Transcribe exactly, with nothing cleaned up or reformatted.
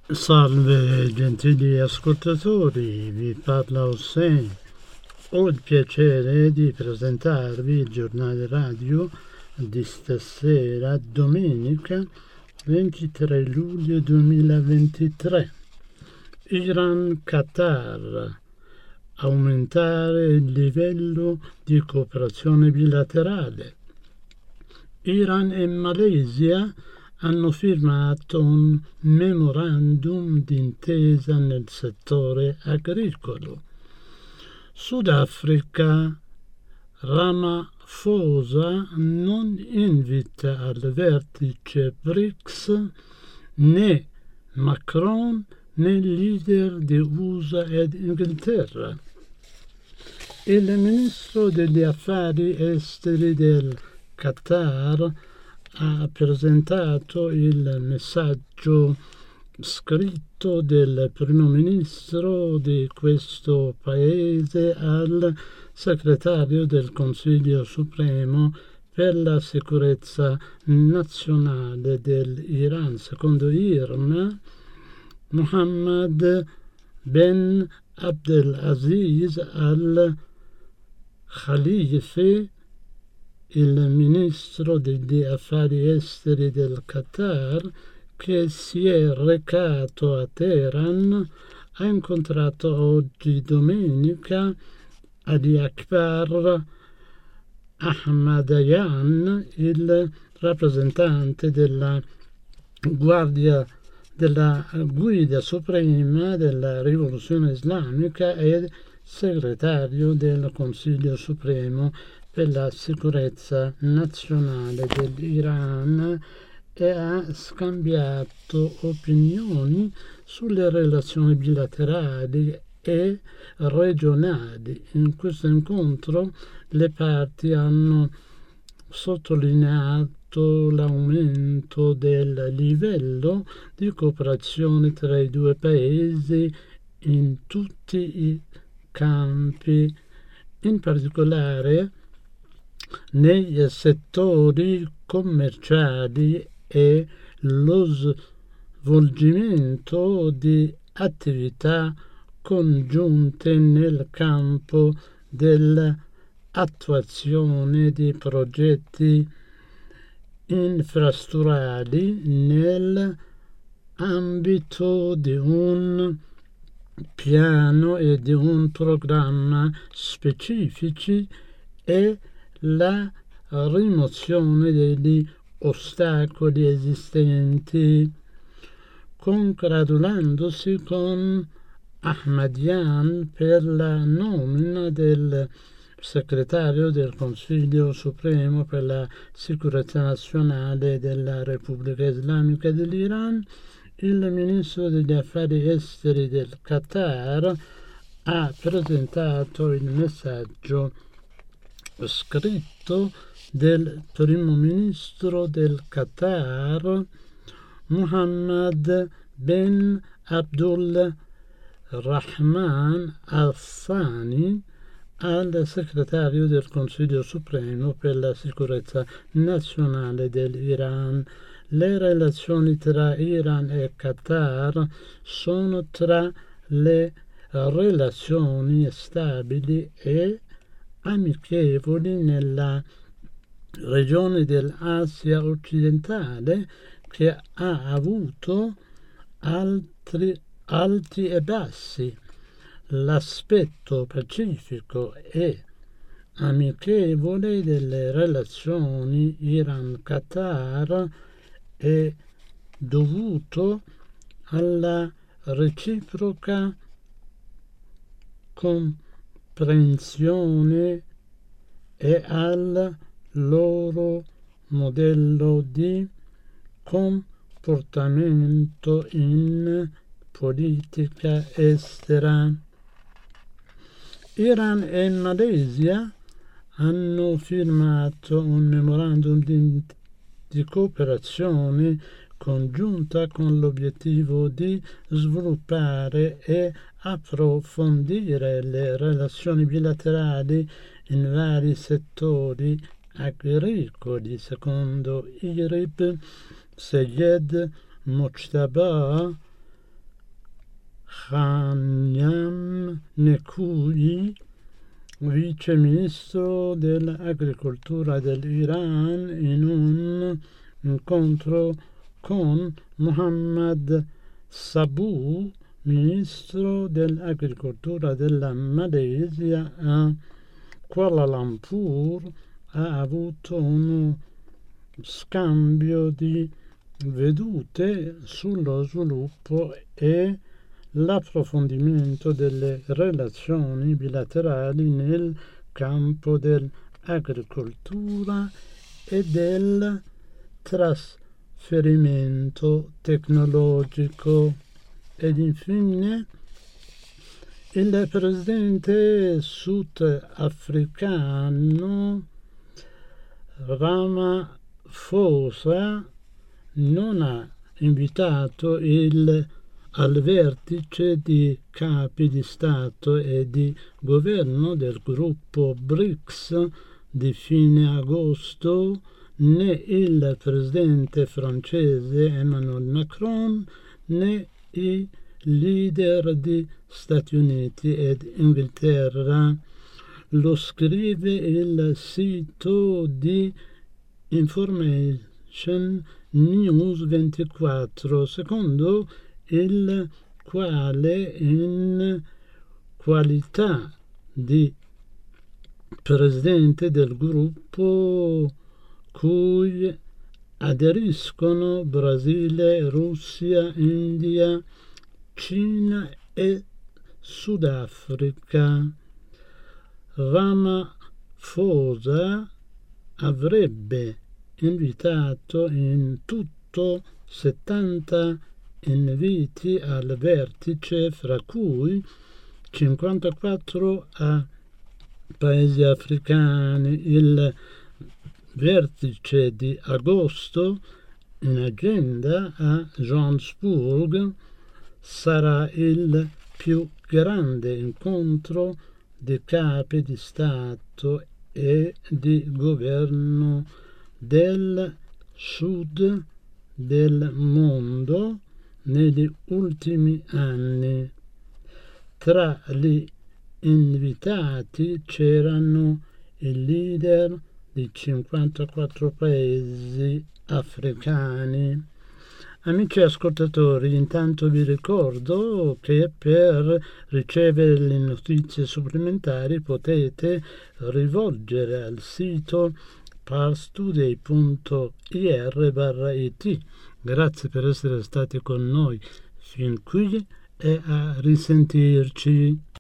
Salve gentili ascoltatori, vi parla Hossein. Ho il piacere di presentarvi il giornale radio di stasera, domenica ventitré luglio duemilaventitré. Iran-Qatar. Aumentare il livello di cooperazione bilaterale. Iran e Malesia hanno firmato un memorandum d'intesa nel settore agricolo. Sudafrica. Ramaphosa non invita al vertice B R I C S né Macron né leader di U S A ed Inghilterra. Il ministro degli affari esteri del Qatar ha presentato il messaggio scritto del primo ministro di questo paese al segretario del Consiglio Supremo per la sicurezza nazionale dell'Iran. Secondo IRNA, Mohammed Ben Abdelaziz al-Khalifi, il ministro degli affari esteri del Qatar, che si è recato a Teheran, ha incontrato oggi domenica Ali Akbar Ahmadayan, il rappresentante della Guardia della Guida Suprema della Rivoluzione Islamica e segretario del Consiglio Supremo per la sicurezza nazionale dell'Iran, e ha scambiato opinioni sulle relazioni bilaterali e regionali. In questo incontro le parti hanno sottolineato l'aumento del livello di cooperazione tra i due paesi in tutti i campi, in particolare nei settori commerciali e lo svolgimento di attività congiunte nel campo dell'attuazione di progetti infrastrutturali nell'ambito di un piano e di un programma specifici e la rimozione degli ostacoli esistenti, congratulandosi con Ahmadian per la nomina del segretario del Consiglio Supremo per la sicurezza nazionale della Repubblica Islamica dell'Iran. Il ministro degli affari esteri del Qatar ha presentato il messaggio scritto del primo ministro del Qatar, Mohammed Ben Abdul Rahman Al-Thani, al segretario del Consiglio Supremo per la sicurezza nazionale dell'Iran. Le relazioni tra Iran e Qatar sono tra le relazioni stabili e amichevoli nella regione dell'Asia occidentale, che ha avuto altri alti e bassi. L'aspetto pacifico e amichevole delle relazioni Iran-Qatar è dovuto alla reciproca comprensione e al loro modello di comportamento in politica estera. Iran e Malesia hanno firmato un memorandum di, di cooperazione congiunta con l'obiettivo di sviluppare e approfondire le relazioni bilaterali in vari settori agricoli. Secondo I R I B, Seyed Mojtaba Hanyam Nekui, vice ministro dell'agricoltura dell'Iran, in un incontro con Mohammad Sabu, ministro dell'agricoltura della Malesia, a Kuala Lumpur, ha avuto uno scambio di vedute sullo sviluppo e l'approfondimento delle relazioni bilaterali nel campo dell'agricoltura e del trasferimento tecnologico. Ed infine il presidente sudafricano Ramaphosa non ha invitato il, al vertice di capi di Stato e di governo del gruppo BRICS di fine agosto né il presidente francese Emmanuel Macron né i leader di Stati Uniti ed Inghilterra. Lo scrive il sito di Information News ventiquattro, secondo il quale in qualità di presidente del gruppo cui aderiscono Brasile, Russia, India, Cina e Sudafrica. Ramaphosa avrebbe invitato in tutto settanta inviti al vertice, fra cui cinquantaquattro a paesi africani. Il vertice di agosto in agenda a Johannesburg sarà il più grande incontro di capi di Stato e di governo del sud del mondo negli ultimi anni. Tra gli invitati c'erano i leader di cinquantaquattro paesi africani. Amici ascoltatori, intanto vi ricordo che per ricevere le notizie supplementari potete rivolgere al sito parstoday punto ir barra it. Grazie per essere stati con noi fin qui e a risentirci.